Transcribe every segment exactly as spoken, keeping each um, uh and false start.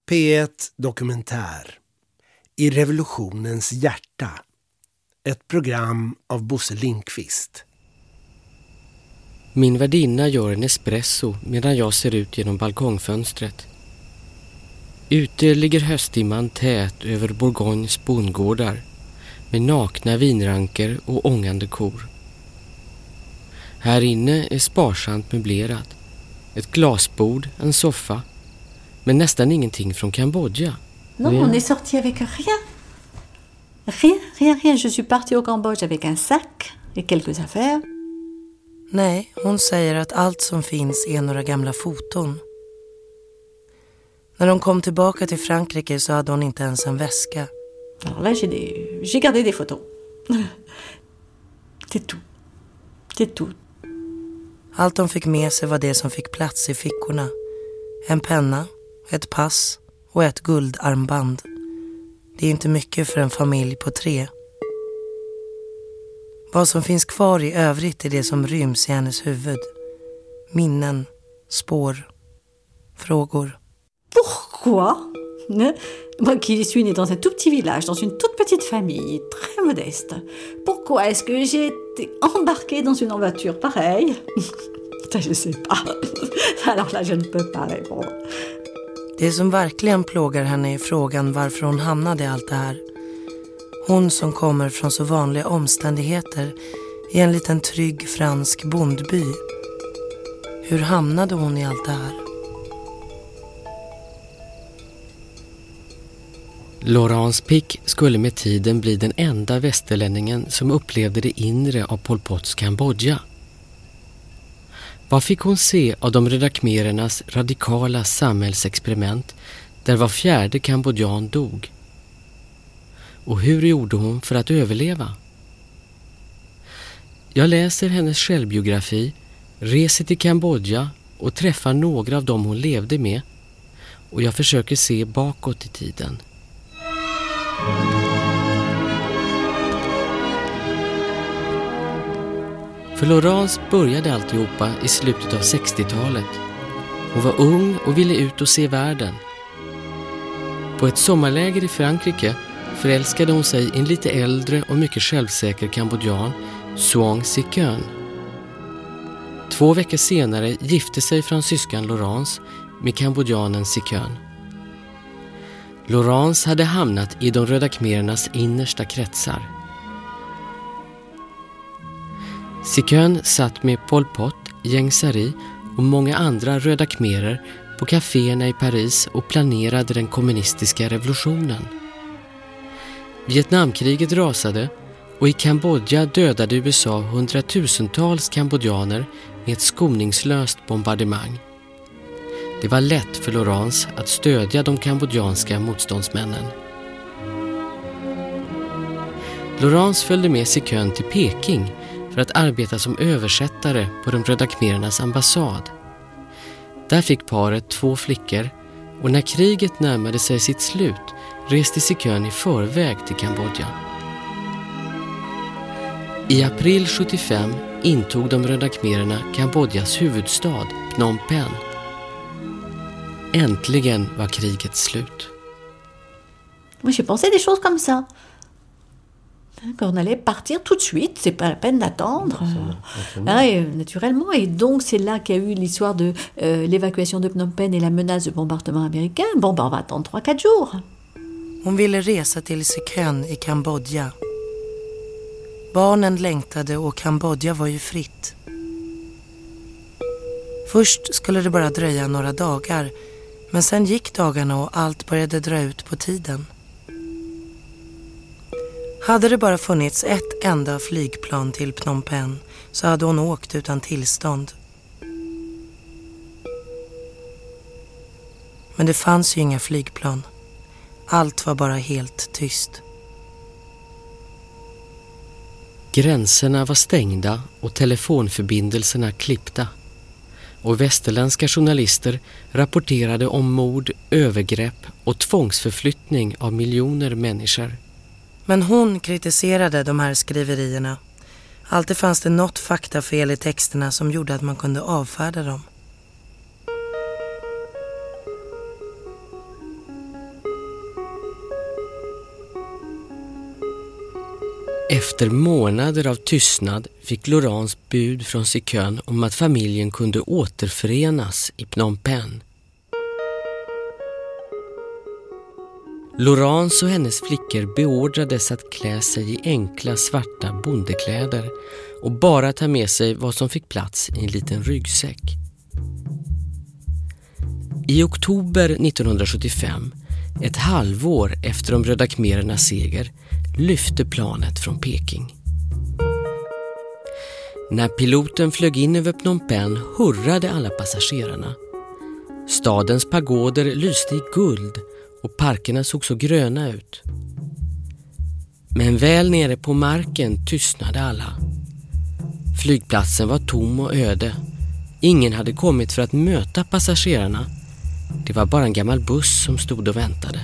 P ett Dokumentär. I revolutionens hjärta. Ett program av Bosse Lindqvist. Min värdinna gör en espresso medan jag ser ut genom balkongfönstret. Ute ligger höstdimman tät över Bourgognes bondgårdar med nakna vinranker och ångande kor. Här inne är sparsamt möblerat. Ett glasbord, en soffa, men nästan ingenting från Kambodja. Non, on est sorti avec rien. Rien, rien, rien. Je suis partie au Cambodge avec un sac et quelques affaires. Nej, hon säger att allt som finns är några gamla foton. När hon kom tillbaka till Frankrike så hade hon inte ens en väska. Alors là, j'ai, des... j'ai gardé des photos. C'est tout. C'est tout. Allt hon fick med sig var det som fick plats i fickorna. En penna, ett pass och ett guldarmband. Det är inte mycket för en familj på tre. Vad som finns kvar i övrigt är det som ryms i hennes huvud. Minnen, spår, frågor. Pourquoi? Moi qui suis née dans un tout petit village, dans une toute petite famille, très modeste. Pourquoi est-ce que j'ai été embarquée dans une voiture pareille? Ça, je sais pas. Alors là, je ne peux pas répondre. Det som verkligen plågar henne är frågan varför hon hamnade i allt det här. Hon som kommer från så vanliga omständigheter i en liten trygg fransk bondby. Hur hamnade hon i allt det här? Laurence Pic skulle med tiden bli den enda västerlänningen som upplevde det inre av Pol Pots Kambodja. Vad fick hon se av de röda khmerernas radikala samhällsexperiment där var fjärde kambodjan dog? Och hur gjorde hon för att överleva? Jag läser hennes självbiografi, reser till Kambodja och träffar några av dem hon levde med, och jag försöker se bakåt i tiden. För Laurence började alltihopa i slutet av sextiotalet. Hon var ung och ville ut och se världen. På ett sommarläger i Frankrike förälskade hon sig i en lite äldre och mycket självsäker kambodjan, Suong Sikön. Två veckor senare gifte sig fransyskan Laurence med kambodjanen Sikön. Laurence hade hamnat i de röda khmerernas innersta kretsar. Sikön satt med Pol Pot, Ieng Sary och många andra röda khmerer på kaféerna i Paris och planerade den kommunistiska revolutionen. Vietnamkriget rasade och i Kambodja dödade U S A hundratusentals kambodjaner med ett skoningslöst bombardemang. Det var lätt för Laurence att stödja de kambodjanska motståndsmännen. Laurence följde med Sikön till Peking för att arbeta som översättare på de röda khmerernas ambassad. Där fick paret två flickor, och när kriget närmade sig sitt slut reste Sikön i förväg till Kambodja. I april sjuttiofem intog de röda khmererna Kambodjas huvudstad, Phnom Penh. Äntligen var kriget slut. Moi, j'ai pensé des choses comme ça. Qu'on allait partir tout de suite, c'est pas la peine d'attendre. Ah, et, naturellement. Et donc, c'est là qu'il y a eu l'histoire de euh, l'évacuation de Phnom Penh et la menace de bombardement américain. Bon, ben, on va attendre trois quatre jours. Hon ville resa till Sikön i Kambodja. Barnen längtade och Kambodja var ju fritt. Först skulle det bara dröja några dagar, men sen gick dagarna och allt började dra ut på tiden. Hade det bara funnits ett enda flygplan till Phnom Penh så hade hon åkt utan tillstånd. Men det fanns ju inga flygplan. Allt var bara helt tyst. Gränserna var stängda och telefonförbindelserna klippta. Och västerländska journalister rapporterade om mord, övergrepp och tvångsförflyttning av miljoner människor. Men hon kritiserade de här skriverierna. Alltid fanns det något faktafel i texterna som gjorde att man kunde avfärda dem. Efter månader av tystnad fick Laurence bud från Sikön om att familjen kunde återförenas i Phnom Penh. Laurence och hennes flickor beordrades att klä sig i enkla svarta bondekläder och bara ta med sig vad som fick plats i en liten ryggsäck. I oktober nittonhundrasjuttiofem, ett halvår efter de röda khmerernas seger, lyfte planet från Peking. När piloten flög in över Phnom Penh hurrade alla passagerarna. Stadens pagoder lyste i guld och parkerna såg så gröna ut. Men väl nere på marken tystnade alla. Flygplatsen var tom och öde. Ingen hade kommit för att möta passagerarna. Det var bara en gammal buss som stod och väntade.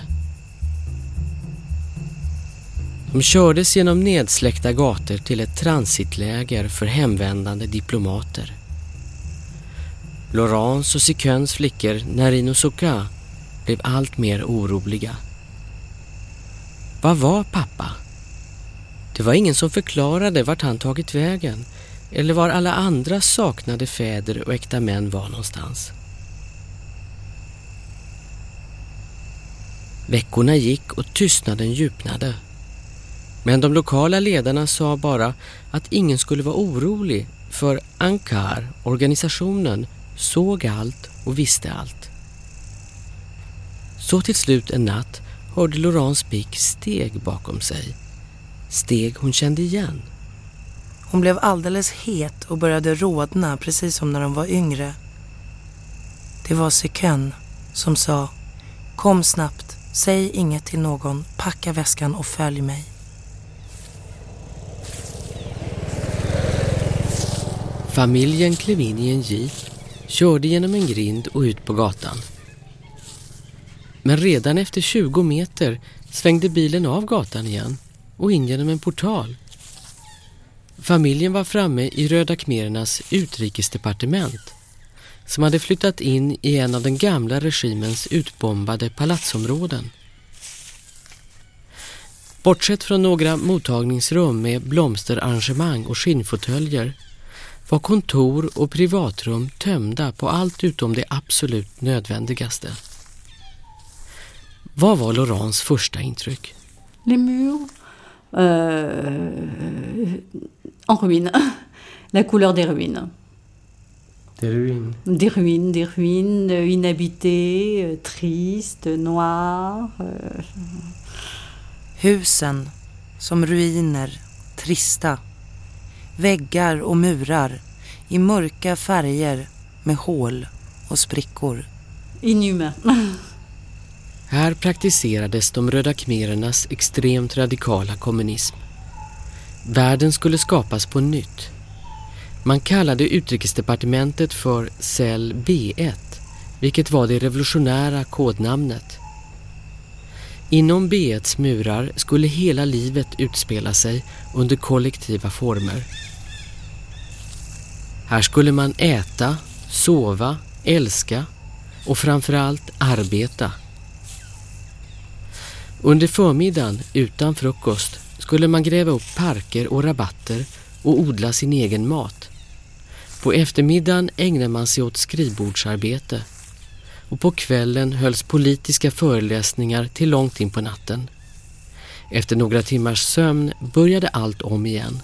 De kördes genom nedsläckta gator till ett transitläger för hemvändande diplomater. Laurence och Siköns flickor, Narine och Soka, blev allt mer oroliga. Vad var pappa? Det var ingen som förklarade vart han tagit vägen eller var alla andra saknade fäder och äkta män var någonstans. Veckorna gick och tystnaden djupnade. Men de lokala ledarna sa bara att ingen skulle vara orolig, för Angkar, organisationen, såg allt och visste allt. Så till slut en natt hörde Laurence Pic steg bakom sig. Steg hon kände igen. Hon blev alldeles het och började rodna precis som när de var yngre. Det var Sikön som sa: kom snabbt, säg inget till någon, packa väskan och följ mig. Familjen klev in i en jeep, körde genom en grind och ut på gatan. Men redan efter tjugo meter svängde bilen av gatan igen och in genom en portal. Familjen var framme i Röda khmerernas utrikesdepartement, som hade flyttat in i en av den gamla regimens utbombade palatsområden. Bortsett från några mottagningsrum med blomsterarrangemang och skinnfåtöljer var kontor och privatrum tömda på allt utom det absolut nödvändigaste. Vad var Laurence första intryck? Les murs euh, en ruine. La couleur des ruines. Des ruines. Des ruines, des ruines inhabitées, tristes, noires. Euh. Husen som ruiner, trista. Väggar och murar i mörka färger med hål och sprickor. Inhumain. Här praktiserades de röda khmerernas extremt radikala kommunism. Världen skulle skapas på nytt. Man kallade utrikesdepartementet för cell B ett, vilket var det revolutionära kodnamnet. Inom B etts murar skulle hela livet utspela sig under kollektiva former. Här skulle man äta, sova, älska och framförallt arbeta. Under förmiddagen, utan frukost, skulle man gräva upp parker och rabatter och odla sin egen mat. På eftermiddagen ägnade man sig åt skrivbordsarbete. Och på kvällen hölls politiska föreläsningar till långt in på natten. Efter några timmars sömn började allt om igen.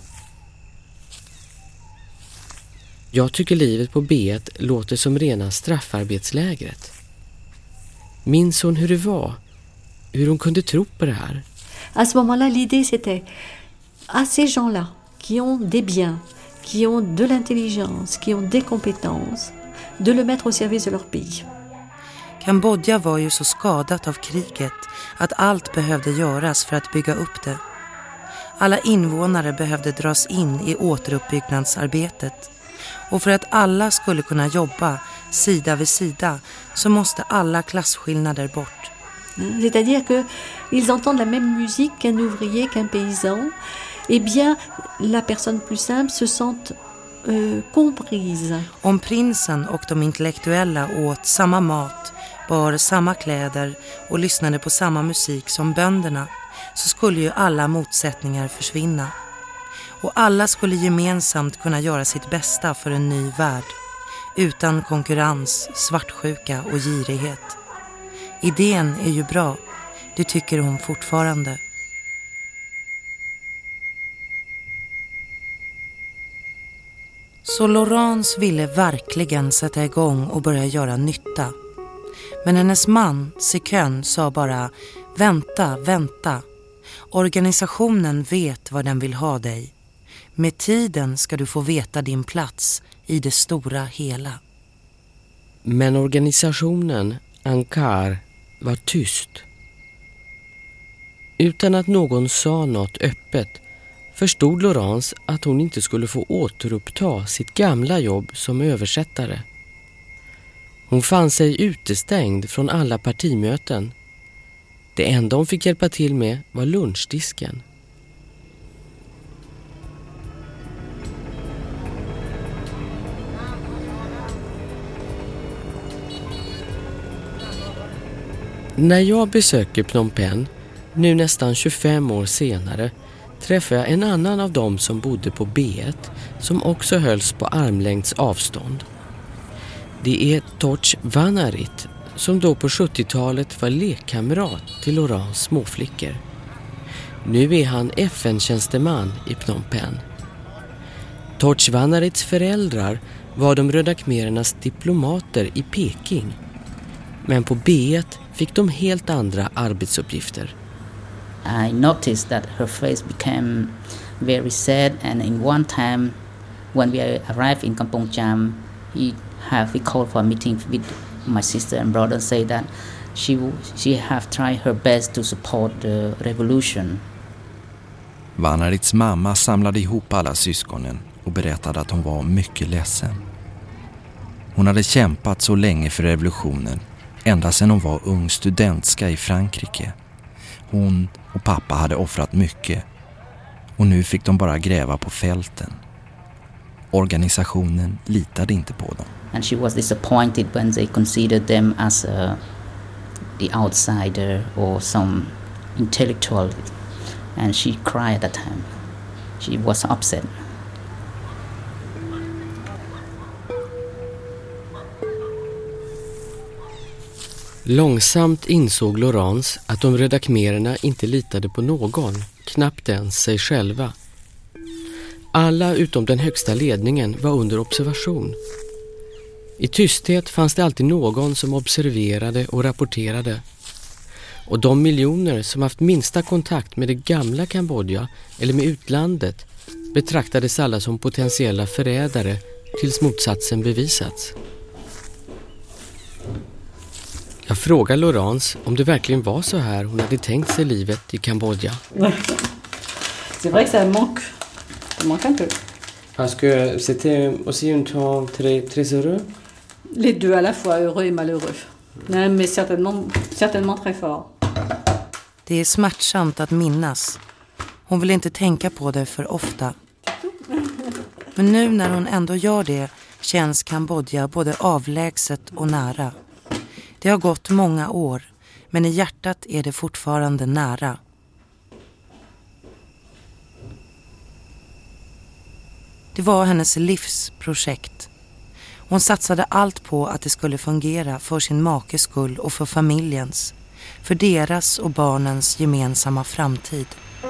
Jag tycker livet på B ett låter som rena straffarbetslägret. Minns hon hur det var? Hur hon kunde tro på det här? À ce moment-là, l'idée c'était à ces gens-là qui ont des biens, qui ont de l'intelligence, qui ont des compétences, de le mettre au service de leur pays. Kambodja var ju så skadat av kriget att allt behövde göras för att bygga upp det. Alla invånare behövde dras in i återuppbyggnadsarbetet. Och för att alla skulle kunna jobba sida vid sida så måste alla klasskillnader bort. C'est-à-dire que ils entendent la même musique qu'un ouvrier, qu'un paysan. Eh bien, la personne plus simple se sent euh, comprise. Om prinsen och de intellektuella åt samma mat, bar samma kläder och lyssnade på samma musik som bönderna, så skulle ju alla motsättningar försvinna. och alla skulle gemensamt kunna göra sitt bästa för en ny värld, utan konkurrens, svartsjuka och girighet. Idén är ju bra, det tycker hon fortfarande. Så Laurence ville verkligen sätta igång och börja göra nytta. Men hennes man, Sikön, sa bara: vänta, vänta. Organisationen vet vad den vill ha dig. Med tiden ska du få veta din plats i det stora hela. Men organisationen, Ankar, var tyst. Utan att någon sa något öppet förstod Laurence att hon inte skulle få återuppta sitt gamla jobb som översättare. Hon fann sig utestängd från alla partimöten. Det enda hon fick hjälpa till med var lunchdisken. När jag besöker Phnom Penh, nu nästan tjugofem år senare, träffar jag en annan av dem som bodde på B ett som också hölls på armlängds avstånd. Det är Torch Vanarit som då på sjuttiotalet var lekkamrat till Laurence småflickor. Nu är han F N-tjänsteman i Phnom Penh. Torch Vanarits föräldrar var de röda khmerernas diplomater i Peking. Men på B ett fick de helt andra arbetsuppgifter. I noticed that her face became very sad, and in one time when we arrived in Kampong Cham, he have we called for a meeting with my sister and brother and say that she she have tried her best to support the revolution. Vanarits mamma samlade ihop alla syskonen och berättade att hon var mycket ledsen. Hon hade kämpat så länge för revolutionen, ända sedan hon var ung studentska i Frankrike. Hon och pappa hade offrat mycket och nu fick de bara gräva på fälten. Organisationen litade inte på dem. And she was disappointed when they considered them as a, the outsider or some intellectual, and she cried at that time. She was upset. Långsamt insåg Laurence att de röda khmererna inte litade på någon, knappt ens sig själva. Alla utom den högsta ledningen var under observation. I tysthet fanns det alltid någon som observerade och rapporterade. Och de miljoner som haft minsta kontakt med det gamla Kambodja eller med utlandet betraktades alla som potentiella förrädare tills motsatsen bevisats. Jag frågade Laurence om det verkligen var så här hon hade tänkt sig livet i Kambodja. C'est vrai que ça manque. Ça manque un peu. Parce que c'était aussi un temps très, très heureux. Les deux à la fois, heureux et malheureux. Nej, mais certainement, certainement très fort. Det är smärtsamt att minnas. Hon vill inte tänka på det för ofta. Men nu när hon ändå gör det känns Kambodja både avlägset och nära. Det har gått många år, men i hjärtat är det fortfarande nära. Det var hennes livsprojekt. Hon satsade allt på att det skulle fungera för sin makes skull och för familjens, för deras och barnens gemensamma framtid.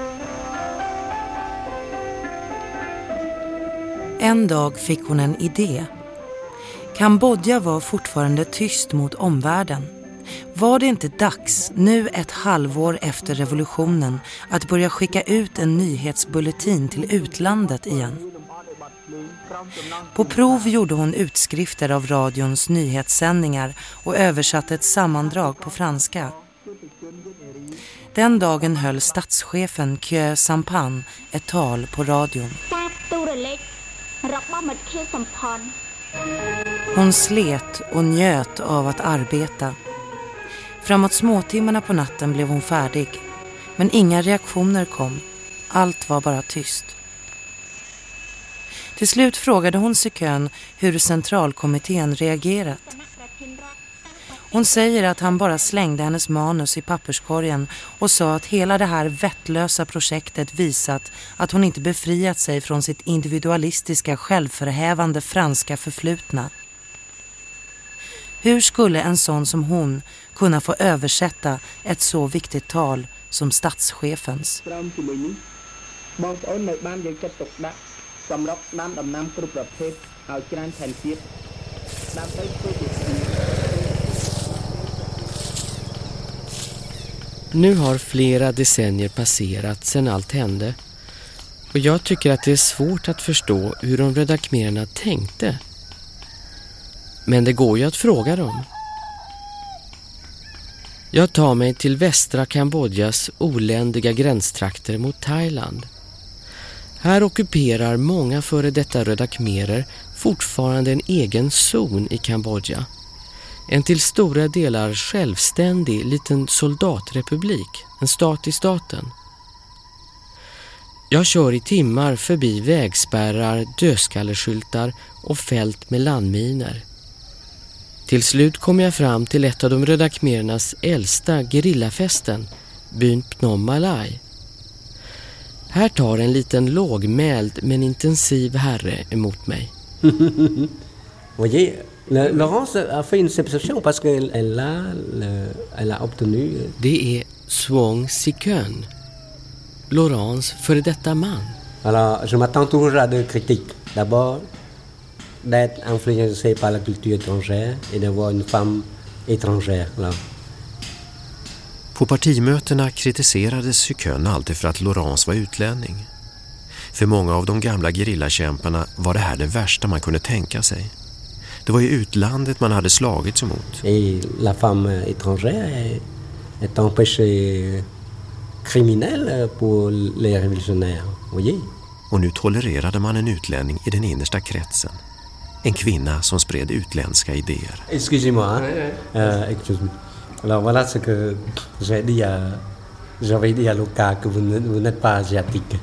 En dag fick hon en idé. Kambodja var fortfarande tyst mot omvärlden. Var det inte dags, nu ett halvår efter revolutionen, att börja skicka ut en nyhetsbulletin till utlandet igen? På prov gjorde hon utskrifter av radions nyhetssändningar och översatte ett sammandrag på franska. Den dagen höll statschefen Khieu Samphan ett tal på radion. Hon slet och njöt av att arbeta. Framåt småtimmarna på natten blev hon färdig. Men inga reaktioner kom. Allt var bara tyst. Till slut frågade hon Sikön hur centralkommittén reagerat. Hon säger att han bara slängde hennes manus i papperskorgen och sa att hela det här vettlösa projektet visat att hon inte befriat sig från sitt individualistiska, självförhävande franska förflutna. Hur skulle en sån som hon kunna få översätta ett så viktigt tal som statschefens? Nu har flera decennier passerat sedan allt hände och jag tycker att det är svårt att förstå hur de röda khmererna tänkte. Men det går ju att fråga dem. Jag tar mig till västra Kambodjas oländiga gränstrakter mot Thailand. Här ockuperar många före detta röda khmerer fortfarande en egen zon i Kambodja. En till stora delar självständig liten soldatrepublik, en stat i staten. Jag kör i timmar förbi vägspärrar, dödskalleskyltar och fält med landminer. Till slut kommer jag fram till ett av de röda khmerernas äldsta gerillafästen, byn Phnom Malay. Här tar en liten lågmäld men intensiv herre emot mig. Voyez, Laurence a fait une exception parce qu'elle a, elle a obtenu... Det är Swong Sikön, Laurence före detta man. Alors, je m'attends toujours à deux critiques. D'abord, d'être influencé par la culture étrangère et d'avoir une femme étrangère. Là. På partimötena kritiserades Sikön alltid för att Laurence var utlänning. För många av de gamla gerillakämparna var det här det värsta man kunde tänka sig. Det var ju utlandet man hade slagits emot. Et la femme étrangère est un péché criminel pour les révolutionnaires. Voyez. Och nu tolererade man en utlänning i den innersta kretsen. En kvinna som spred utländska idéer. Excusez-moi. Hein? Euh, excuse-moi. Alors voilà ce que j'ai dit à, j'avais dit à Luca que vous, vous n'êtes pas asiatique.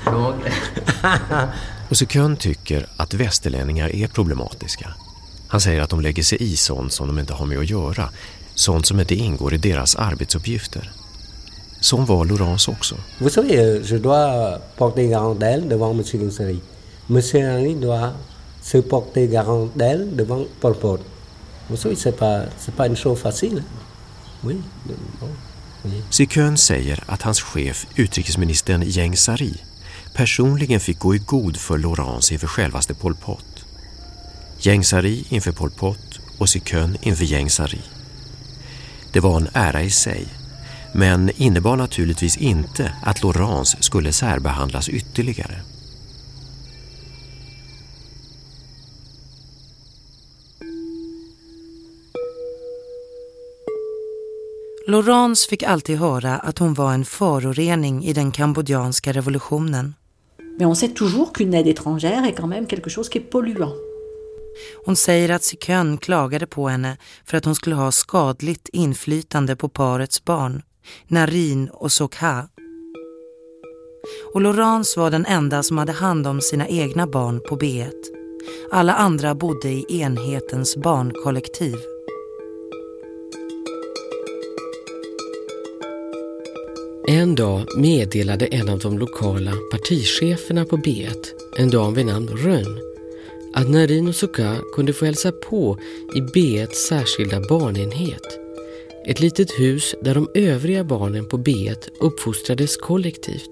Och Sikön tycker att västerlänningar är problematiska. Han säger att de lägger sig i sånt som de inte har med att göra. Sånt som inte ingår i deras arbetsuppgifter. Som var Laurence också. Vous savez, je dois porter garant d'elle devant Monsieur Gensari. Monsieur Henry doit se porter garant d'elle devant Pol Pot. Vous savez, c'est pas, c'est pas une chose facile. Oui. Oui. Sikön säger att hans chef, utrikesministern Ieng Sary, personligen fick gå i god för Laurence inför självaste Pol Pot. Ieng Sary inför Pol Pot och Sikön inför Ieng Sary. Det var en ära i sig, men innebar naturligtvis inte att Laurence skulle särbehandlas ytterligare. Laurence fick alltid höra att hon var en förorening i den kambodjanska revolutionen. Mais on sait toujours qu'une aide étrangère est quand même quelque chose qui est polluant. Hon säger att Sikön klagade på henne för att hon skulle ha skadligt inflytande på parets barn, Narin och Sokha. Och Laurence var den enda som hade hand om sina egna barn på B ett. Alla andra bodde i enhetens barnkollektiv. En dag meddelade en av de lokala particheferna på B ett, en dam vid namn Rön, att Narin och Sokha kunde få hälsa på i B etts särskilda barnenhet. Ett litet hus där de övriga barnen på B ett uppfostrades kollektivt.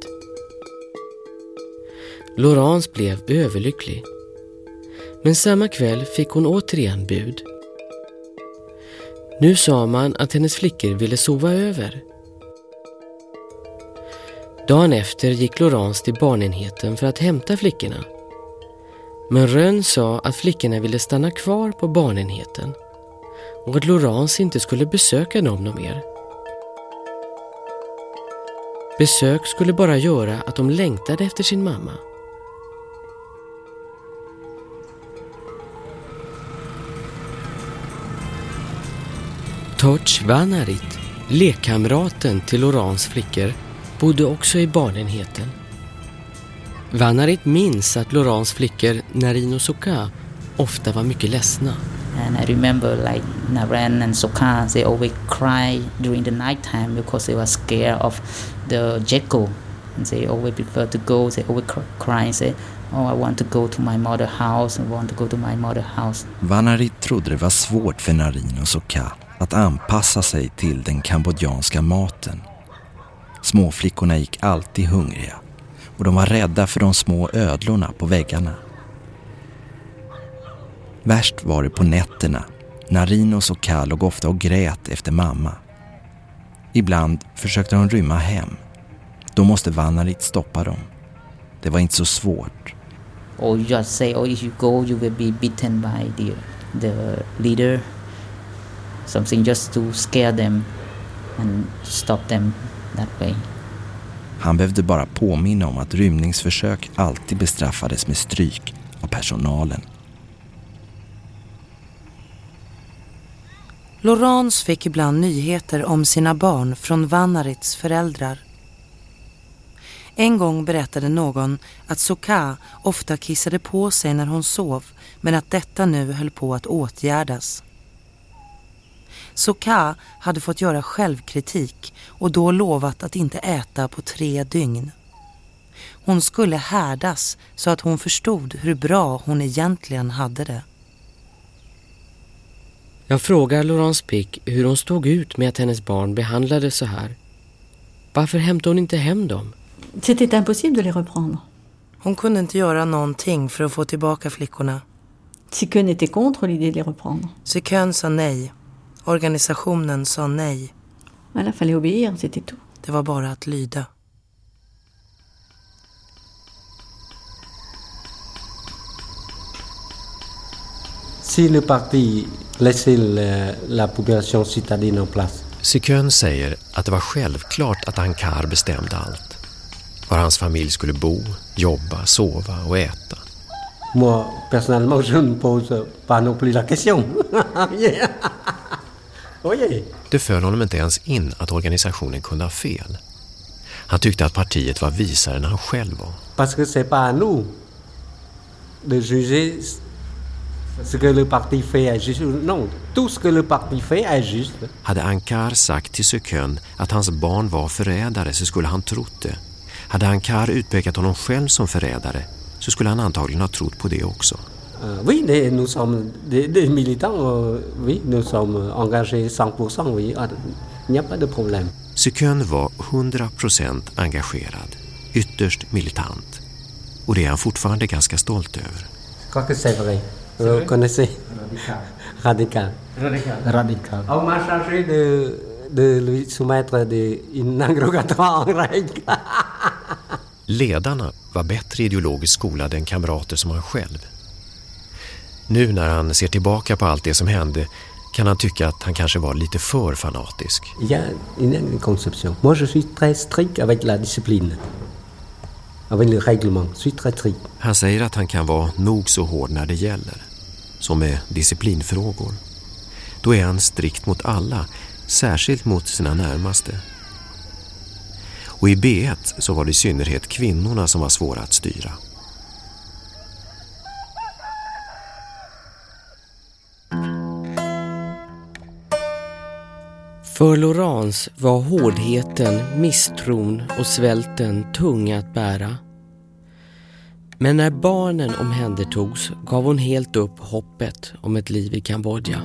Laurence blev överlycklig. Men samma kväll fick hon återigen bud. Nu sa man att hennes flickor ville sova över. Dagen efter gick Laurence till barnenheten för att hämta flickorna. Men Rön sa att flickorna ville stanna kvar på barnenheten och att Laurence inte skulle besöka dem någon mer. Besök skulle bara göra att de längtade efter sin mamma. Toch Vanarit, lekkamraten till Laurence flickor, bodde också i barnenheten. Vanarit minns att Laurence flickor, Narin och Sokha, ofta var mycket ledsna. And I remember like Naren and Sokha, they always cry during the night time because they were scared of the gecko. And they always prefer to go, they always cry and say, oh, I want to go to my mother house, I want to go to my mother house. Vanarit trodde det var svårt för Naren och Sokha att anpassa sig till den kambodjanska maten. Småflickorna gick alltid hungriga och de var rädda för de små ödlorna på väggarna. Värst var det på nätterna. Naren och Sokha låg ofta och grät efter mamma. Ibland försökte de rymma hem. Då måste Vanarit stoppa dem. Det var inte så svårt. Or just say, oh, if you go, you will be beaten by the, the leader. Something just to scare them and stop them that way. Han behövde bara påminna om att rymningsförsök alltid bestraffades med stryk av personalen. Laurence fick ibland nyheter om sina barn från Vanarits föräldrar. En gång berättade någon att Sokha ofta kissade på sig när hon sov, men att detta nu höll på att åtgärdas. Sokha hade fått göra självkritik och då lovat att inte äta på tre dygn. Hon skulle härdas så att hon förstod hur bra hon egentligen hade det. Jag frågar Laurence Pic hur hon stod ut med att hennes barn behandlades så här. Varför hämtade hon inte hem dem? C'était impossible de les reprendre. Hon kunde inte göra någonting för att få tillbaka flickorna. Sikön était contre l'idée de les reprendre. Sikön sa nej. Organisationen sa nej. Voilà, fallait obéir, c'était tout. Det var bara att lyda. Si le parti laissait la, la population citadine en place. Sikön säger att det var självklart att Ankar bestämde allt. Var hans familj skulle bo, jobba, sova och äta. Moi, personnellement, je ne pose pas non plus la question. Det föll honom inte ens in att organisationen kunde ha fel. Han tyckte att partiet var visare än han själv var. Parce que c'est pas à nous de juger ce que le parti fait est juste. Non, tout ce que le parti fait est juste. Hade Ankar sagt till Sikön att hans barn var förrädare så skulle han trott det. Hade Ankar utpekat honom själv som förrädare så skulle han antagligen ha trott på det också. Uh, oui, des, nous sommes des, des militants, uh, oui, nous sommes engagés cent pour cent, oui, il n'y a pas de problème. Sikön var hundra procent engagerad, ytterst militant. Och det är han fortfarande ganska stolt över. Je crois que c'est vrai. Vous connaissez? Radical. Radical. Radical. On m'a chargé de, de lui soumettre de, une interrogatoire en règle. Ledarna var bättre ideologiskt skolade än kamrater som han själv. Nu när han ser tillbaka på allt det som hände kan han tycka att han kanske var lite för fanatisk. Il y a une conception. Moi je suis très strict avec la discipline. Avec le règlement. Je suis très strict. Han säger att han kan vara nog så hård när det gäller. Som med disciplinfrågor. Då är han strikt mot alla, särskilt mot sina närmaste. Och i B ett så var det i synnerhet kvinnorna som var svåra att styra. För Laurence var hårdheten, misstron och svälten tunga att bära. Men när barnen omhändertogs gav hon helt upp hoppet om ett liv i Kambodja.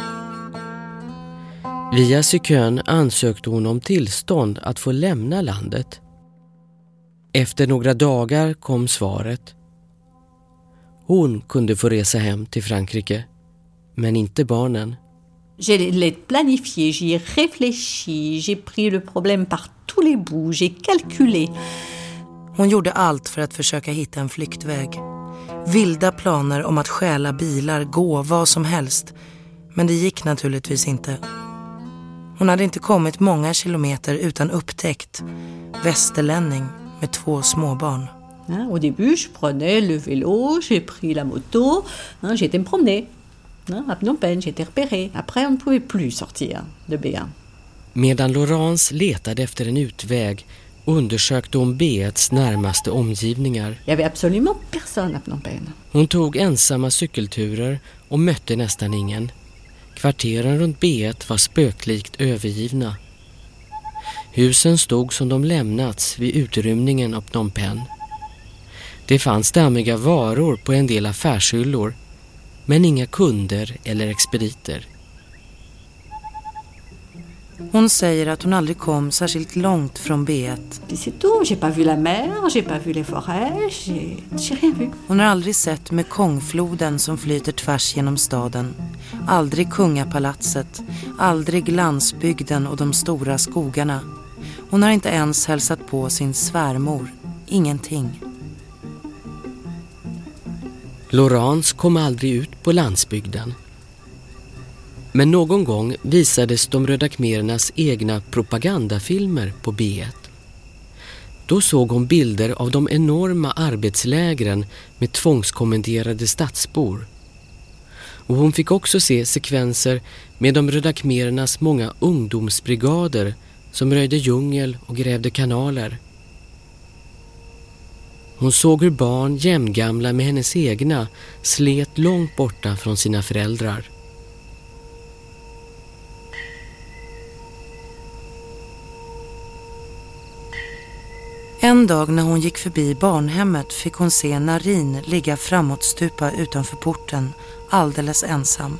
Via Sikön ansökte hon om tillstånd att få lämna landet. Efter några dagar kom svaret. Hon kunde få resa hem till Frankrike, men inte barnen. J'ai l'ai planifié, j'y ai réfléchi, j'ai pris le problème par tous les bouts, j'ai calculé. Hon gjorde allt för att försöka hitta en flyktväg. Vilda planer om att stjäla bilar, gå vad som helst. Men det gick naturligtvis inte. Hon hade inte kommit många kilometer utan upptäckt. Västerlänning med två småbarn. Au début, je prenais le vélo, j'ai pris la moto, j'étais me promener. À Phnom Penh, j'étais repérée. Après, on ne pouvait plus sortir de B un. Medan Laurence letade efter en utväg undersökte hon Beets närmaste omgivningar. Il y avait absolument personne à Phnom Penh. Hon tog ensamma cykelturer och mötte nästan ingen. Kvarteren runt Beet var spöklikt övergivna. Husen stod som de lämnats vid utrymningen av Phnom Penh. Det fanns dammiga varor på en del affärshyllor, men inga kunder eller expediter. Hon säger att hon aldrig kom särskilt långt från Beet. C'est tout, j'ai pas vu la mer, j'ai pas vu les forêts, j'ai, j'ai rien vu. Hon har aldrig sett Mekongfloden som flyter tvärs genom staden. Aldrig kungapalatset, aldrig landsbygden och de stora skogarna. Hon har inte ens hälsat på sin svärmor. Ingenting. Laurence kom aldrig ut på landsbygden. Men någon gång visades de röda khmerernas egna propagandafilmer på Beet. Då såg hon bilder av de enorma arbetslägren med tvångskommenderade stadsbor. Och hon fick också se sekvenser med de röda khmerernas många ungdomsbrigader som röjde djungel och grävde kanaler. Hon såg hur barn jämngamla med hennes egna slet långt borta från sina föräldrar. En dag när hon gick förbi barnhemmet fick hon se Narin ligga framåtstupa utanför porten, alldeles ensam.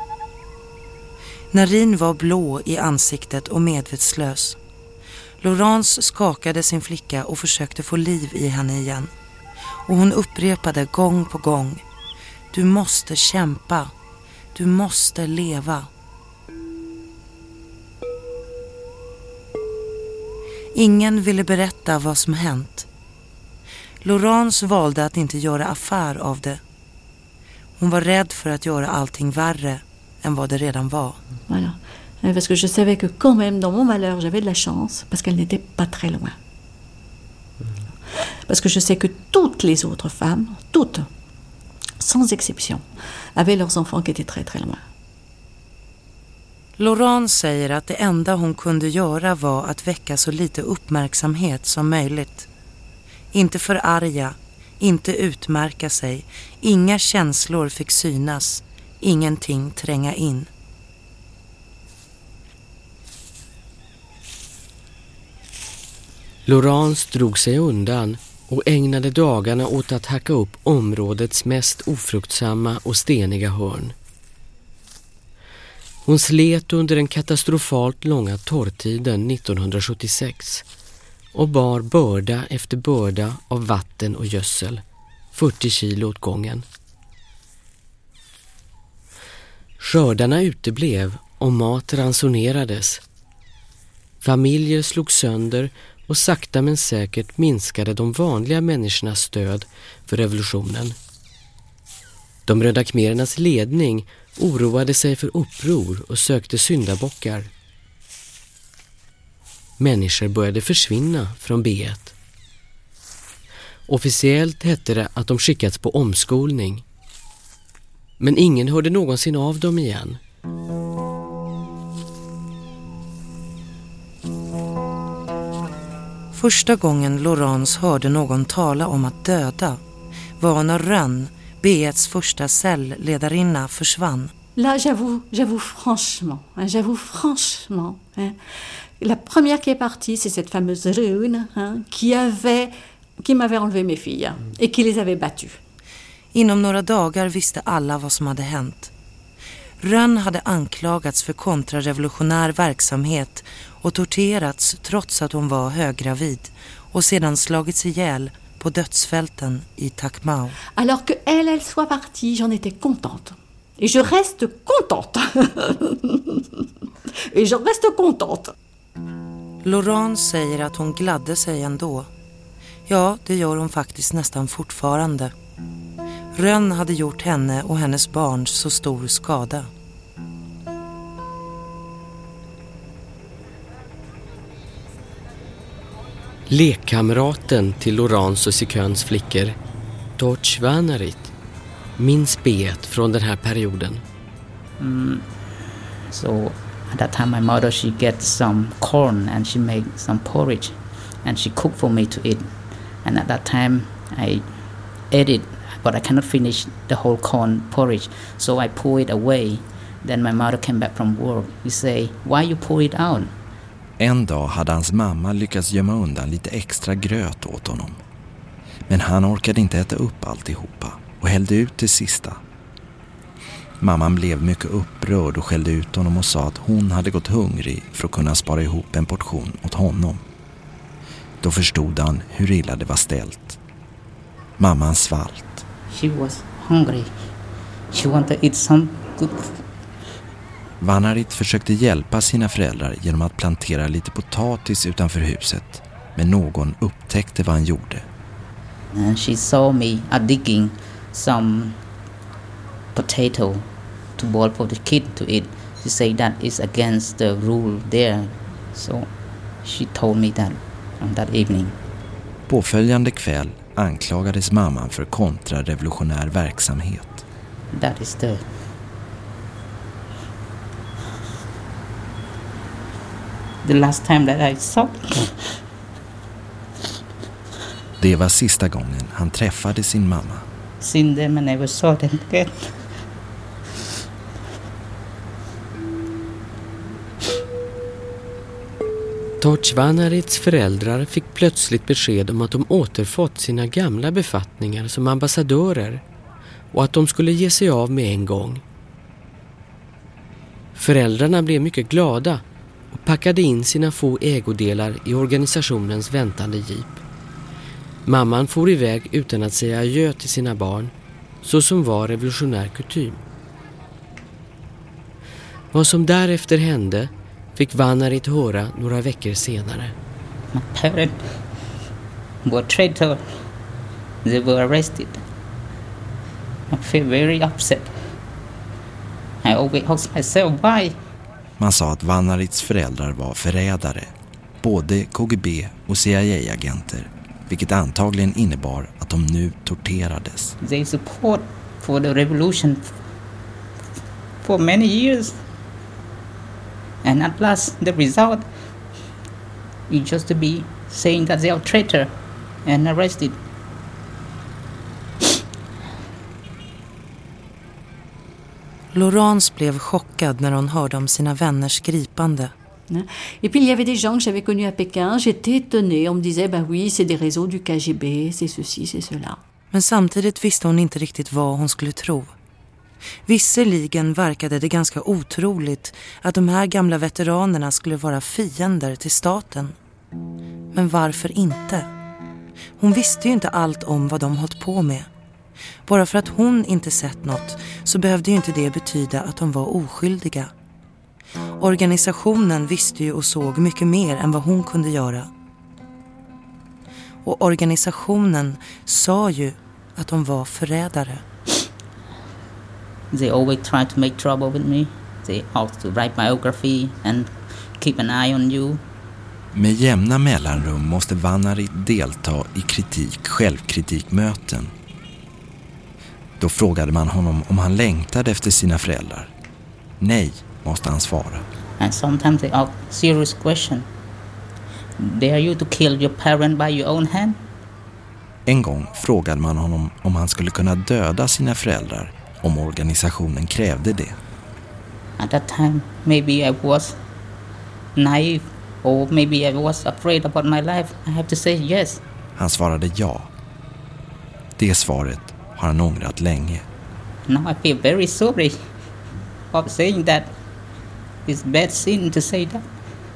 Narin var blå i ansiktet och medvetslös. Laurence skakade sin flicka och försökte få liv i henne igen. Och hon upprepade gång på gång: du måste kämpa, du måste leva. Ingen ville berätta vad som hänt. Laurence valde att inte göra affär av det. Hon var rädd för att göra allting värre än vad det redan var. Voilà. Parce que je savais que quand même dans mon malheur j'avais de la chance parce qu'elle n'était pas très loin. Parce que je sais que toutes les autres femmes, toutes, sans exception, avaient leurs enfants qui étaient très très loin. Laurence säger att det enda hon kunde göra var att väcka så lite uppmärksamhet som möjligt. Inte förarga, inte utmärka sig, inga känslor fick synas, ingenting tränga in. Laurence drog sig undan och ägnade dagarna åt att hacka upp områdets mest ofruktsamma och steniga hörn. Hon slet under den katastrofalt långa torrtiden nittonhundrasjuttiosex och bar börda efter börda av vatten och gödsel, fyrtio kilo åt gången. Skördarna uteblev och mat ransonerades. Familjer slog sönder och sakta men säkert minskade de vanliga människornas stöd för revolutionen. De röda khmerernas ledning oroade sig för uppror och sökte syndabockar. Människor började försvinna från Beet. Officiellt hette det att de skickats på omskolning. Men ingen hörde någonsin av dem igen. Första gången Laurence hörde någon tala om att döda var när Rönn, Beets första cellledarinna, försvann. Là, j'avoue, j'avoue franchement, hein, j'avoue franchement, hein, la première qui est partie, c'est cette fameuse Rune, hein, qui avait, qui m'avait enlevé mes filles et qui les avait battues. Inom några dagar visste alla vad som hade hänt. Rönn hade anklagats för kontrarevolutionär verksamhet och torterats trots att hon var höggravid och sedan slagits ihjäl på dödsfälten i Tak Mau. Alors que elle, elle soit partie, j'en étais contente. Et je reste contente. Et je reste contente. Laurence säger att hon gladde sig ändå. Ja, det gör hon faktiskt nästan fortfarande. Rönn hade gjort henne och hennes barn så stor skada. Lekkamraten till Laurence och Siköns flickor, Torch Vanarit, minns Beet från den här perioden. Mm. So at that time my mother, she get some corn and she make some porridge and she cooked for me to eat. And at that time, I ate it, but I cannot finish the whole corn porridge, so I pour it away. Then my mother came back from work. He say, "Why you pour it out?" En dag hade hans mamma lyckats gömma undan lite extra gröt åt honom. Men han orkade inte äta upp alltihopa och hällde ut det sista. Mamman blev mycket upprörd och skällde ut honom och sa att hon hade gått hungrig för att kunna spara ihop en portion åt honom. Då förstod han hur illa det var ställt. Mamman svalt. She was hungry. She wanted to eat some good. Vanarit försökte hjälpa sina föräldrar genom att plantera lite potatis utanför huset. Men någon upptäckte vad han gjorde. And she saw me uh, digging some potato to boil for the kid to eat. She said that is against the rule there. So she told me that on that evening. Påföljande kväll anklagades mamman för kontrarevolutionär verksamhet. That is the the last time that I saw. Det var sista gången han träffade sin mamma. Since then I never saw them again. Torch Vanarits föräldrar fick plötsligt besked om att de återfått sina gamla befattningar som ambassadörer och att de skulle ge sig av med en gång. Föräldrarna blev mycket glada och packade in sina få ägodelar i organisationens väntande jeep. Mamman for iväg utan att säga adjö till sina barn, så som var revolutionär kutym. Vad som därefter hände fick Vanarit höra några veckor senare. My parents were traitor. They were arrested. I feel very upset. I always ask myself why. Man sa att Vanarits föräldrar var förrädare, både K G B och C I A-agenter, vilket antagligen innebar att de nu torterades. They support for the revolution for many years. And at last, the result is just to be saying that they are traitor and arrested. Laurence blev chockad när hon hörde om sina vänners gripande. Et puis il y avait des gens que j'avais connus à Pékin. J'étais étonnée. On me disait, bah oui, c'est des réseaux du K G B, c'est ceci, c'est cela. Men samtidigt visste hon inte riktigt vad hon skulle tro. Visserligen verkade det ganska otroligt att de här gamla veteranerna skulle vara fiender till staten. Men varför inte? Hon visste ju inte allt om vad de hållit på med. Bara för att hon inte sett något så behövde ju inte det betyda att de var oskyldiga. Organisationen visste ju och såg mycket mer än vad hon kunde göra. Och organisationen sa ju att de var förrädare. They always try to make trouble with me. They ask to write biography and keep an eye on you. Med jämna mellanrum måste Vanarit delta i kritik, självkritikmöten. Då frågade man honom om han längtade efter sina föräldrar. Nej, måste han svara. And sometimes they ask serious question. Dare you to kill your parent by your own hand? En gång frågade man honom om han skulle kunna döda sina föräldrar om organisationen krävde det. At that time, maybe I was naive or maybe I was afraid about my life. I have to say yes. Han svarade ja. Det svaret har han ångrat länge. Now I feel very sorry of saying that. It's bad sin to say that.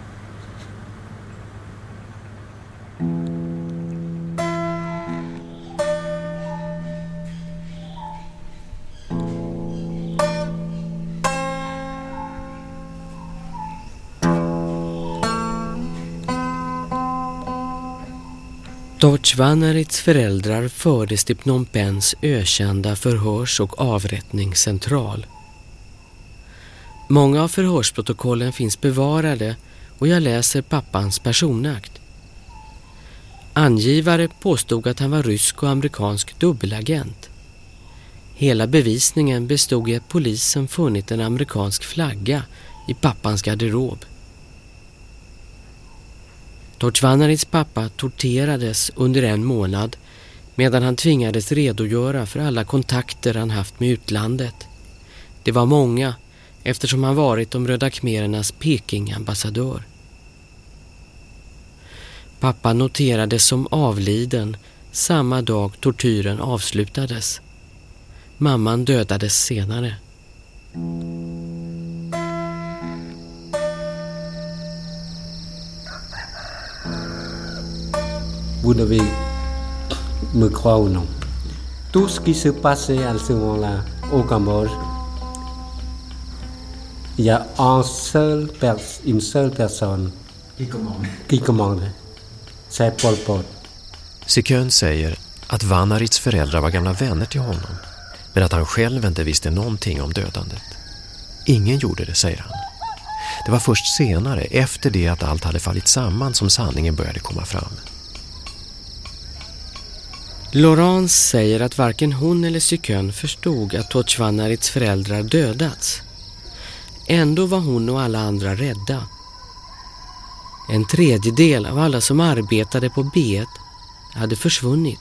Torch Vanarits föräldrar fördes till Phnom Penhs ökända förhörs- och avrättningscentral. Många av förhörsprotokollen finns bevarade och jag läser pappans personakt. Angivare påstod att han var rysk och amerikansk dubbelagent. Hela bevisningen bestod i att polisen funnit en amerikansk flagga i pappans garderob. Torchvanarits pappa torterades under en månad medan han tvingades redogöra för alla kontakter han haft med utlandet. Det var många eftersom han varit de Röda khmerernas Peking-ambassadör. Pappa noterades som avliden samma dag tortyren avslutades. Mamman dödades senare. Vous devez me croire ou non. Tout ce qui se passait à ce moment-là au Cambodge, il y a un seul pers- une seule personne qui commande. Qui commande. C'est Pol Pot. Sikön säger att Vanarits föräldrar var gamla vänner till honom, men att han själv inte visste någonting om dödandet. Ingen gjorde det, säger han. Det var först senare, efter det att allt hade fallit samman, som sanningen började komma fram. Laurence säger att varken hon eller Sikön förstod att Torchvanarits föräldrar dödats. Ändå var hon och alla andra rädda. En tredjedel av alla som arbetade på B ett hade försvunnit.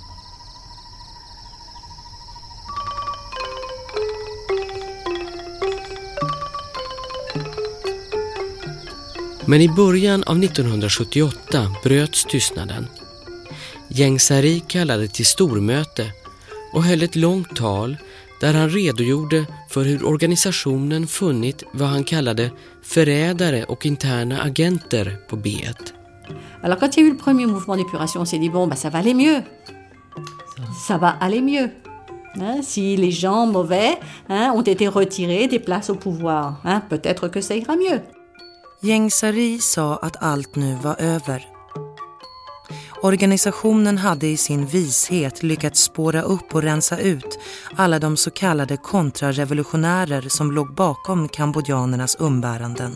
Men i början av nittonhundrasjuttioåtta bröts tystnaden. Ieng Sary kallade till stormöte och höll ett långt tal där han redogjorde för hur organisationen funnit vad han kallade förrädare och interna agenter på B ett. Alors quand il y a eu le premier mouvement d'épuration, on s'est dit bon, bah, ça va aller mieux. Ça va aller mieux. Hein, si les gens mauvais hein, ont été retirés des places au pouvoir, hein, peut-être que ça ira mieux. Ieng Sary sa att allt nu var över. Organisationen hade i sin vishet lyckats spåra upp och rensa ut alla de så kallade kontrarevolutionärer som låg bakom kambodjanernas umbäranden.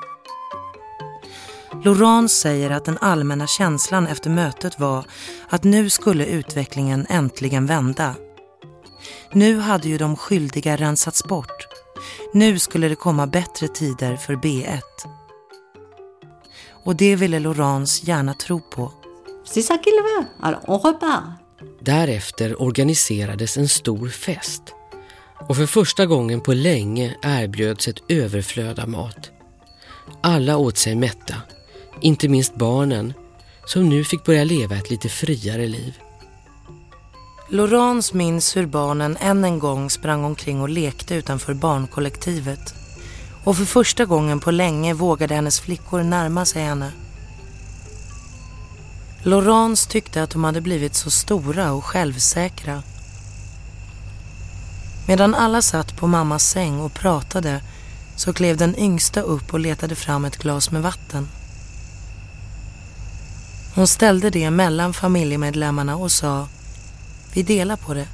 Laurence säger att den allmänna känslan efter mötet var att nu skulle utvecklingen äntligen vända. Nu hade ju de skyldiga rensats bort. Nu skulle det komma bättre tider för B ett. Och det ville Laurence gärna tro på. C'est ça qu'il veut. Alors on repart. Därefter organiserades en stor fest. Och för första gången på länge erbjöds ett överflöd av mat. Alla åt sig mätta, inte minst barnen, som nu fick börja leva ett lite friare liv. Laurence minns hur barnen än en gång sprang omkring och lekte utanför barnkollektivet. Och för första gången på länge vågade hennes flickor närma sig henne. Laurence tyckte att de hade blivit så stora och självsäkra. Medan alla satt på mammas säng och pratade så klev den yngsta upp och letade fram ett glas med vatten. Hon ställde det mellan familjemedlemmarna och sa: vi delar på det.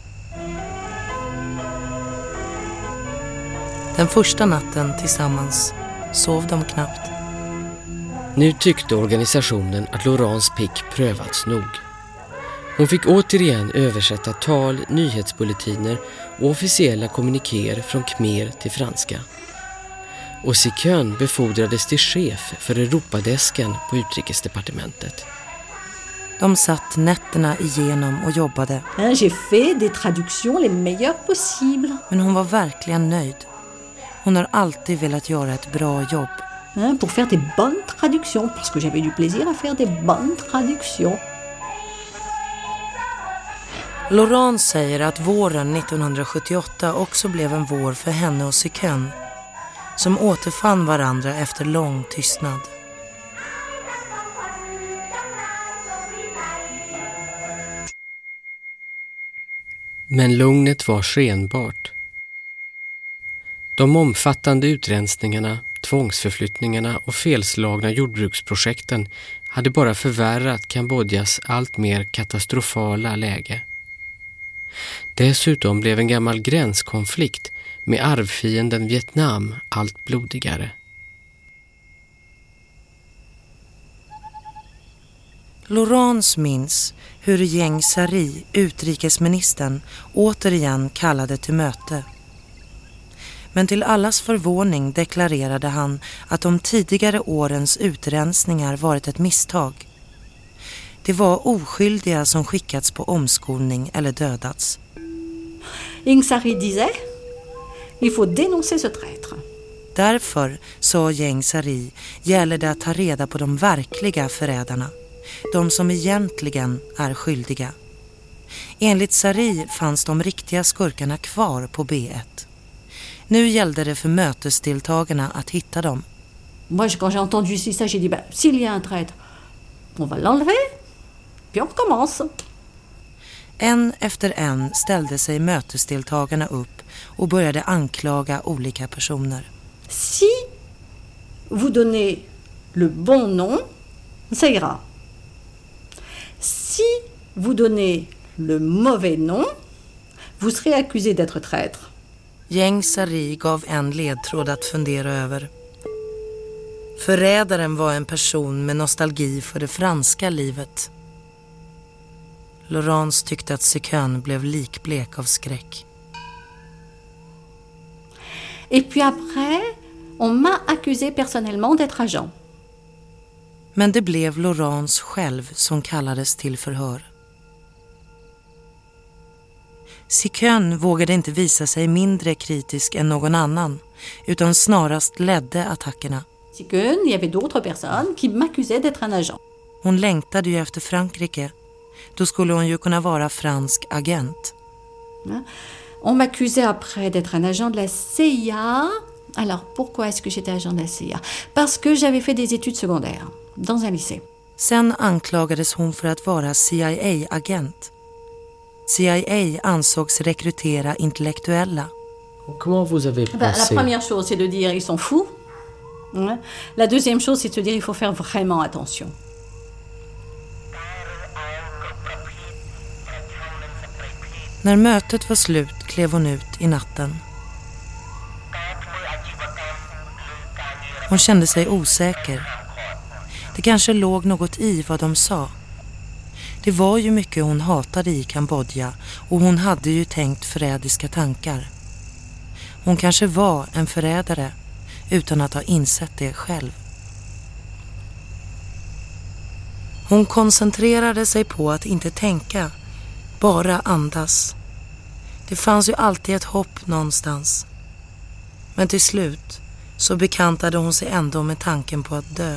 Den första natten tillsammans sov de knappt. Nu tyckte organisationen att Laurence pick prövats nog. Hon fick återigen översätta tal, nyhetsbulletiner och officiella kommunikéer från khmer till franska. Och Sikön befordrades till chef för Europadesken på utrikesdepartementet. De satt nätterna igenom och jobbade. J'ai fait des traductions les meilleures possibles. Men hon var verkligen nöjd. Hon har alltid velat göra ett bra jobb. Hein, pour faire des bonnes traductions, parce que j'avais du plaisir à faire des bonnes traductions. Laurence säger att våren nittonhundrasjuttioåtta också blev en vår för henne och Sikön, som återfann varandra efter lång tystnad. Men lugnet var skenbart. De omfattande utrensningarna, tvångsförflyttningarna och felslagna jordbruksprojekten hade bara förvärrat Kambodjas allt mer katastrofala läge. Dessutom blev en gammal gränskonflikt med arvfienden Vietnam allt blodigare. Laurence minns hur Ieng Sary, utrikesministern, återigen kallade till möte. Men till allas förvåning deklarerade han att de tidigare årens utrensningar varit ett misstag. Det var oskyldiga som skickats på omskolning eller dödats. Ieng Sary disait, il faut dénoncer ce traître. Därför, sa Ieng Sary, gäller det att ta reda på de verkliga förrädarna. De som egentligen är skyldiga. Enligt Sary fanns de riktiga skurkarna kvar på B ett. Nu gällde det för mötesdeltagarna att hitta dem. Moi, quand j'ai entendu ça, j'ai dit, bah, s'il y a un traître, on va l'enlever, puis on recommence. En efter en ställde sig mötesdeltagarna upp och började anklaga olika personer. Si vous donnez le bon nom, ça ira. Si vous donnez le mauvais nom, vous serez accusé d'être traître. Ieng Sary gav en ledtråd att fundera över. Förrädaren var en person med nostalgi för det franska livet. Laurence tyckte att Sikön blev likblek av skräck. Et puis après, on m'a accusé personnellement d'être agent. Men det blev Laurence själv som kallades till förhör. Sikön vågade inte visa sig mindre kritisk än någon annan, utan snarast ledde attackerna. Sikön, il y avait d'autres personnes qui m'accusaient d'être un agent. Hon längtade ju efter Frankrike. Då skulle hon ju kunna vara fransk agent. On m'accusait après d'être un agent de la C I A. Alors, pourquoi est-ce que j'étais agent de la C I A? Parce que j'avais fait des études secondaires dans un lycée. Sen anklagades hon för att vara C I A-agent. C I A ansågs rekrytera intellektuella. Comment vous avez Ben, la pensé? première chose, c'est de dire ils sont fous. Ouais. La deuxième chose, c'est de se dire il faut faire vraiment attention. När mötet var slut klev hon ut i natten. Hon kände sig osäker. Det kanske låg något i vad de sa. Det var ju mycket hon hatade i Kambodja och hon hade ju tänkt förrädiska tankar. Hon kanske var en förrädare utan att ha insett det själv. Hon koncentrerade sig på att inte tänka, bara andas. Det fanns ju alltid ett hopp någonstans. Men till slut så bekantade hon sig ändå med tanken på att dö.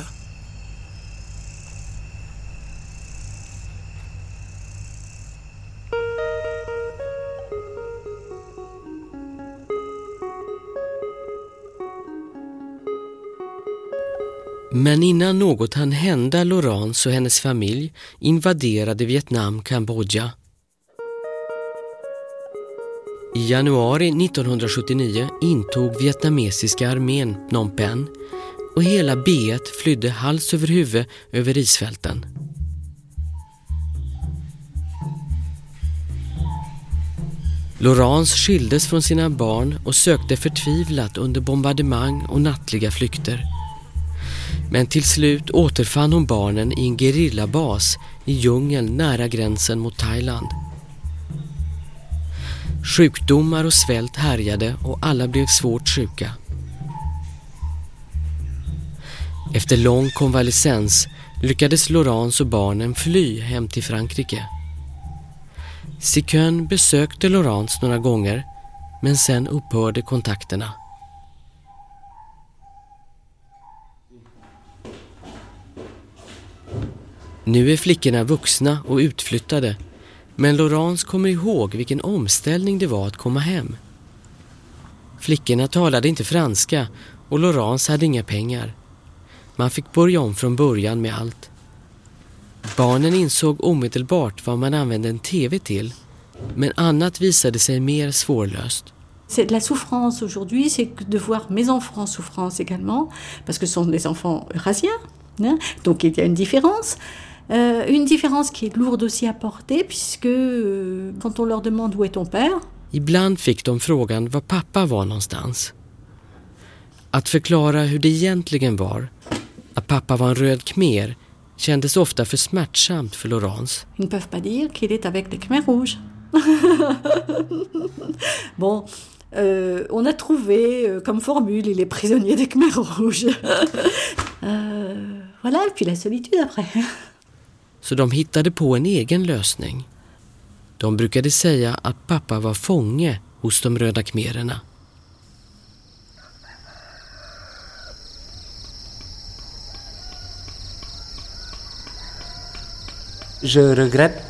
Men innan något hann hända Laurence och hennes familj invaderade Vietnam Kambodja. I januari nittonhundrasjuttionio intog vietnamesiska armén Phnom Penh och hela B ett flydde hals över huvud över risfälten. Laurence skildes från sina barn och sökte förtvivlat under bombardemang och nattliga flykter. Men till slut återfann hon barnen i en gerillabas i djungeln nära gränsen mot Thailand. Sjukdomar och svält härjade och alla blev svårt sjuka. Efter lång konvalescens lyckades Laurence och barnen fly hem till Frankrike. Sikön besökte Laurence några gånger, men sen upphörde kontakterna. Nu är flickorna vuxna och utflyttade, men Laurence kommer ihåg vilken omställning det var att komma hem. Flickorna talade inte franska och Laurence hade inga pengar. Man fick börja om från början med allt. Barnen insåg omedelbart vad man använde en tv till, men annat visade sig mer svårlöst. C'est de la souffrance aujourd'hui, c'est de voir mes enfants en souffrance également, parce que ce sont des enfants eurasiens, hein? Donc il y a une différence. Euh, une différence qui est lourde aussi à porter, puisque euh, quand on leur demande où est ton père. Ibland fick de frågan var pappa var någonstans. Att förklara hur det egentligen var, att pappa var en röd khmer, kändes ofta för smärtsamt för Laurence. Ils ne peuvent pas dire qu'il est avec les Khmers rouges. Bon, Euh, on a trouvé euh, comme formule, il est prisonnier des Khmers rouges. euh, voilà, et puis la solitude après. Så de hittade på en egen lösning. De brukade säga att pappa var fånge hos de röda khmererna. Je regrette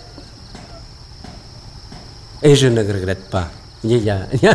et je ne regrette pas. Yeah, yeah.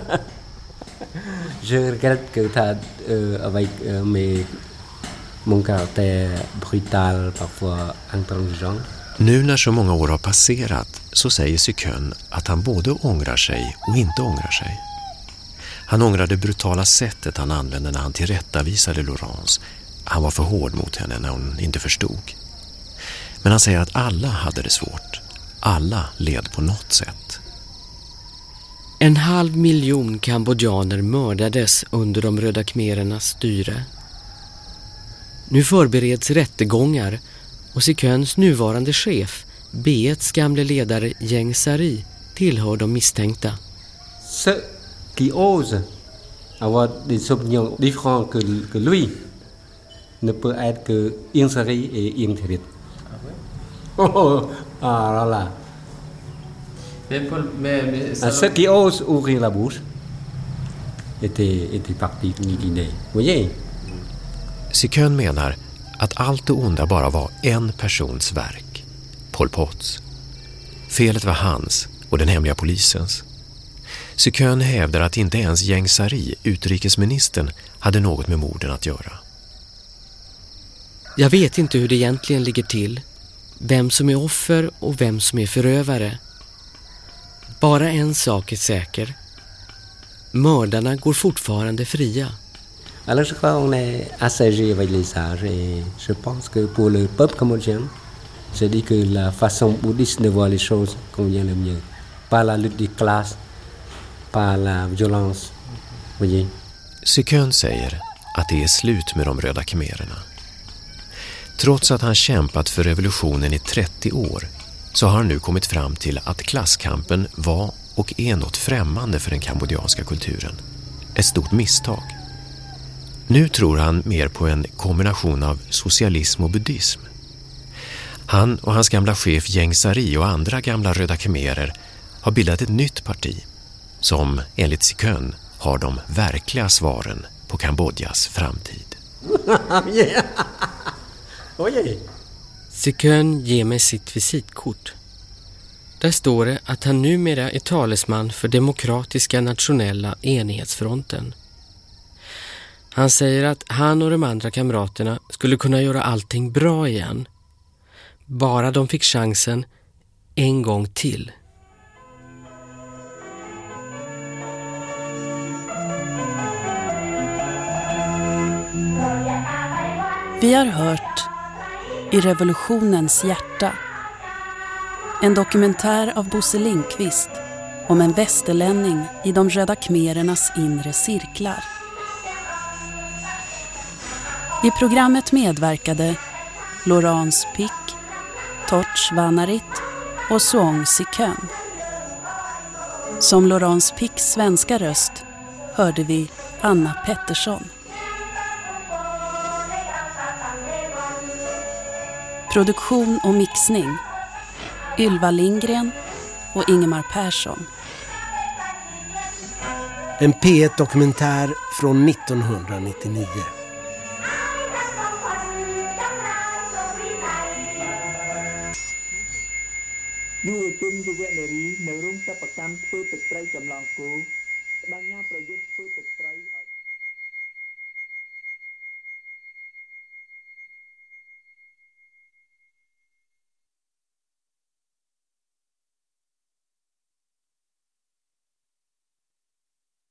Je regrette que tu as euh, avec euh, mes, mon caractère brutal, parfois intransigeant. Nu när så många år har passerat så säger Sykön att han både ångrar sig och inte ångrar sig. Han ångrar det brutala sättet han använde när han tillrättavisade Laurence. Han var för hård mot henne när hon inte förstod. Men han säger att alla hade det svårt. Alla led på något sätt. En halv miljon kambodjaner mördades under de röda khmerernas styre. Nu förbereds rättegångar och Syköns nuvarande chef, B et:s gamle ledare Ieng Sary, tillhör de misstänkta. Ceux qui osent avoir des opinions différentes que, que lui ne peut être que Ieng Sary et Ieng Thirith. Oh, ah là là. Ceux qui osent ouvrir la bouche étaient, étaient partis de Guinée. Voyez? Sykön menar att allt det onda bara var en persons verk, Pol Pots. Felet var hans och den hemliga polisens. Sykön hävdar att inte ens Ieng Sary, utrikesministern, hade något med morden att göra. Jag vet inte hur det egentligen ligger till, vem som är offer och vem som är förövare. Bara en sak är säker. Mördarna går fortfarande fria. Alors je crois qu'on est assagé avec les sages et je pense que pour le peuple cambodgien, je dis que la façon bouddhiste de voir les choses convient le mieux. Pas la lutte des classes, pas la violence. Voyez. Sykön säger att det är slut med de röda khmererna. Trots att han kämpat för revolutionen i trettio år så har han nu kommit fram till att klasskampen var och är något främmande för den kambodjanska kulturen. Ett stort misstag. Nu tror han mer på en kombination av socialism och buddhism. Han och hans gamla chef Ieng Sary och andra gamla röda khmerer har bildat ett nytt parti som enligt Sykön har de verkliga svaren på Kambodjas framtid. Yeah. Oh yeah. Sykön ger mig sitt visitkort. Där står det att han numera är talesman för Demokratiska nationella enhetsfronten. Han säger att han och de andra kamraterna skulle kunna göra allting bra igen. Bara de fick chansen en gång till. Vi har hört I revolutionens hjärta. En dokumentär av Bosse Lindqvist om en västerlänning i de röda khmerernas inre cirklar. I programmet medverkade Laurence Pick, Torch Vanarit och Suong Sykön. Som Laurence Picks svenska röst hörde vi Anna Pettersson. Produktion och mixning Ylva Lindgren och Ingemar Persson. En P ett-dokumentär från nittonhundranittionio. យុវជនយុវនារីនៅរោងសិប្បកម្មធ្វើទឹកត្រីចម្លងគោបញ្ញាប្រយុទ្ធធ្វើទឹក